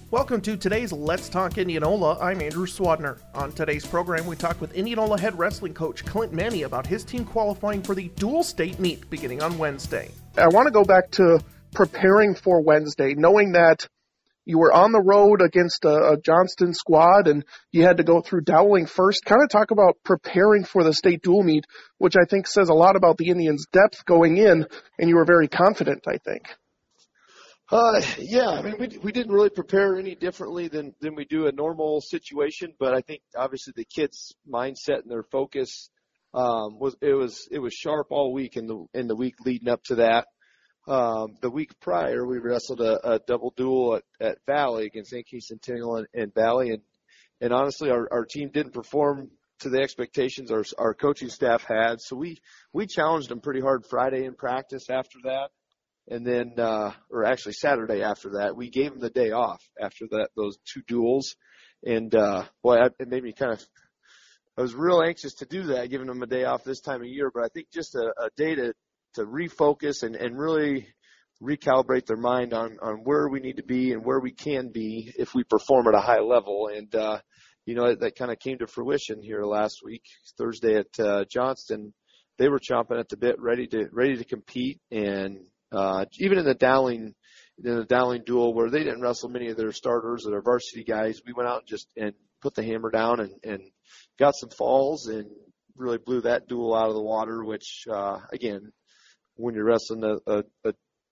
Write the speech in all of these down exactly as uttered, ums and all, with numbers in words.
Welcome to today's Let's Talk Indianola. I'm Andrew Swadner. On today's program, we talk with Indianola head wrestling coach Clint Manny about his team qualifying for the dual state meet beginning on Wednesday. I want to go back to preparing for Wednesday, knowing that you were on the road against a, a Johnston squad and you had to go through Dowling first. Kind of talk about preparing for the state dual meet, which I think says a lot about the Indians' depth going in, and you were very confident, I think. Uh, yeah, I mean, we we didn't really prepare any differently than, than we do a normal situation, but I think obviously the kids' mindset and their focus um, was it was it was sharp all week in the in the week leading up to that. Um, the week prior, we wrestled a, a double duel at, at Valley against Saint Kitts Centennial and, and Valley, and and honestly, our our team didn't perform to the expectations our our coaching staff had, so we we challenged them pretty hard Friday in practice after that. And then, uh, or actually Saturday after that, we gave them the day off after that, those two duels. And, uh, boy, I, it made me kind of, I was real anxious to do that, giving them a day off this time of year. But I think just a, a day to, to refocus and, and really recalibrate their mind on, on where we need to be and where we can be if we perform at a high level. And, uh, you know, that, that kind of came to fruition here last week, Thursday at, uh, Johnston. They were chomping at the bit, ready to, ready to compete. And, Uh, even in the Dowling, in the Dowling duel where they didn't wrestle many of their starters or their varsity guys, we went out and just and put the hammer down and, and got some falls and really blew that duel out of the water. Which uh, again, when you're wrestling a, a, a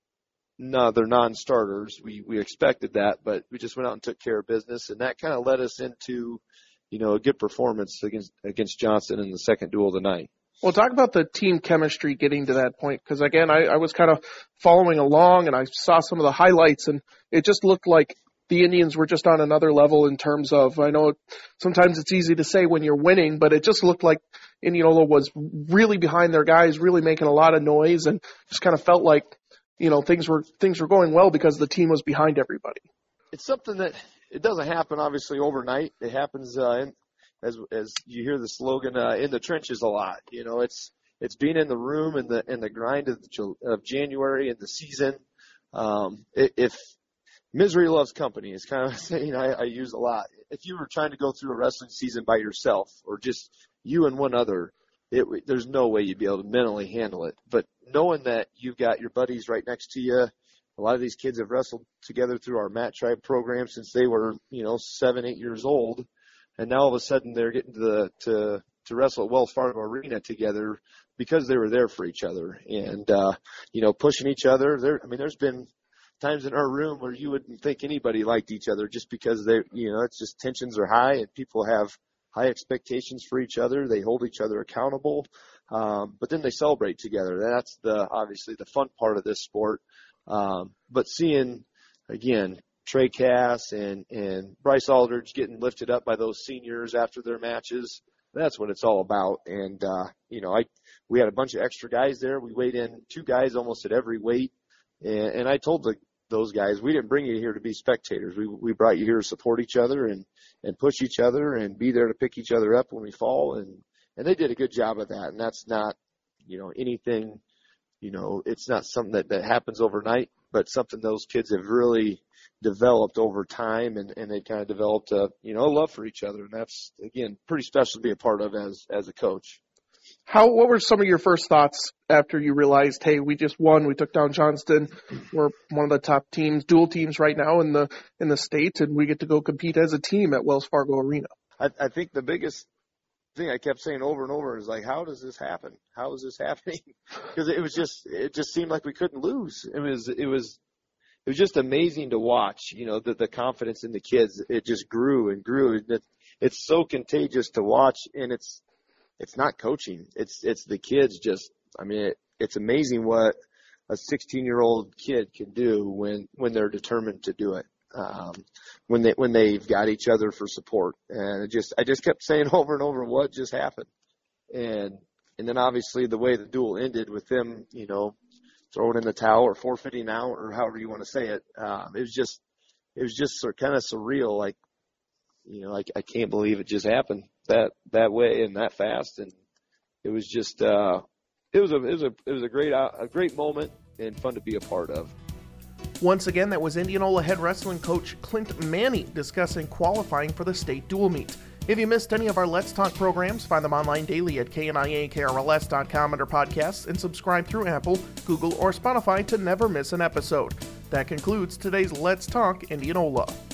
no, they're non-starters, we we expected that, but we just went out and took care of business, and that kind of led us into, you know, a good performance against against Johnston in the second duel of the night. Well, talk about the team chemistry getting to that point, because, again, I, I was kind of following along, and I saw some of the highlights, and it just looked like the Indians were just on another level in terms of, I know sometimes it's easy to say when you're winning, but it just looked like Indianola was really behind their guys, really making a lot of noise, and just kind of felt like, you know, things were things were going well because the team was behind everybody. It's something that it doesn't happen, obviously, overnight. It happens uh, in As as you hear the slogan uh, in the trenches a lot, you know, it's it's being in the room and the in the grind of, the, of January and the season. Um, if misery loves company is kind of a saying I, I use a lot. If you were trying to go through a wrestling season by yourself or just you and one other, it, there's no way you'd be able to mentally handle it. But knowing that you've got your buddies right next to you, a lot of these kids have wrestled together through our Mat Tribe program since they were, you know, seven, eight years old. And now all of a sudden they're getting to the, to, to wrestle at Wells Fargo Arena together because they were there for each other and, uh, you know, pushing each other. There, I mean, there's been times in our room where you wouldn't think anybody liked each other just because they, you know, it's just tensions are high and people have high expectations for each other. They hold each other accountable. Um, but then they celebrate together. That's the, obviously the fun part of this sport. Um, but seeing again, Trey Cass and, and Bryce Aldridge getting lifted up by those seniors after their matches. That's what it's all about. And, uh, you know, I, we had a bunch of extra guys there. We weighed in two guys almost at every weight. And, and I told the, those guys, we didn't bring you here to be spectators. We, we brought you here to support each other and, and push each other and be there to pick each other up when we fall. And, and they did a good job of that. And that's not, you know, anything, you know, it's not something that, that happens overnight, but something those kids have really developed over time, and, and they kind of developed a, you know, a love for each other. And that's, again, pretty special to be a part of as, as a coach. How, what were some of your first thoughts after you realized, hey, we just won, we took down Johnston, we're one of the top teams, dual teams right now in the, in the state, and we get to go compete as a team at Wells Fargo Arena? I, I think the biggest thing I kept saying over and over is like, how does this happen? How is this happening? Because it was just, it just seemed like we couldn't lose. It was, it was, It was just amazing to watch, you know, the, the confidence in the kids. It just grew and grew. It, it's so contagious to watch, and it's it's not coaching. It's it's the kids just, I mean, it, it's amazing what a sixteen-year-old kid can do when, when they're determined to do it, um, when, they, when they've got each other for support. And it just I just kept saying over and over what just happened. And and then obviously the way the duel ended with them, you know, throwing in the towel or forfeiting out or however you want to say it. Um, it was just, it was just sort of kind of surreal. Like, you know, I, I can't believe it just happened that, that way and that fast. And it was just, uh, it was a, it was a, it was a great, a great moment and fun to be a part of. Once again, that was Indianola head wrestling coach Clint Manny discussing qualifying for the state dual meet. If you missed any of our Let's Talk programs, find them online daily at K N I A K R L S dot com under podcasts and subscribe through Apple, Google, or Spotify to never miss an episode. That concludes today's Let's Talk Indianola.